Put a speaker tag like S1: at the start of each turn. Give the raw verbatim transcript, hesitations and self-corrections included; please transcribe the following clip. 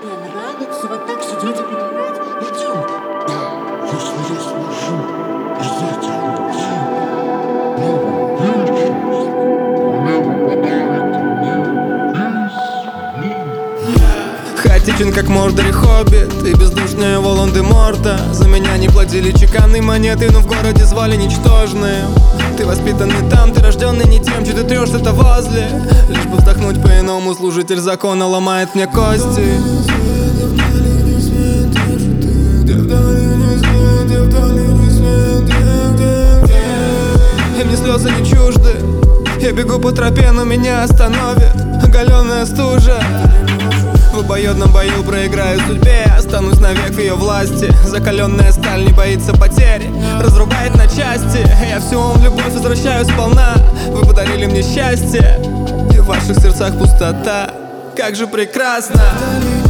S1: Тебе нравится вот так сидеть и подавать? Идем. Да, если я сможу, я тебя люблю. Небо вечность, небо подарит мне весь.
S2: Хаотичен, как Мордор и Хоббит, и бездушная Волан-де-Морта. За меня не платили чеканной монеты, но в городе звали ничтожные. Ты воспитанный там, ты рожденный не тем, что ты трешь, это возле. Лишь бы вздохнуть по-иному, служитель закона ломает мне кости. И мне слезы не чужды. Я бегу по тропе, но меня остановит оголенная стужа. В обоюдном бою проиграю судьбе, останусь навек в ее власти. Закаленная сталь не боится потери, разрубает на части. Я всю вам в любовь возвращаю сполна. Вы подарили мне счастье, и в ваших сердцах пустота. Как же прекрасно!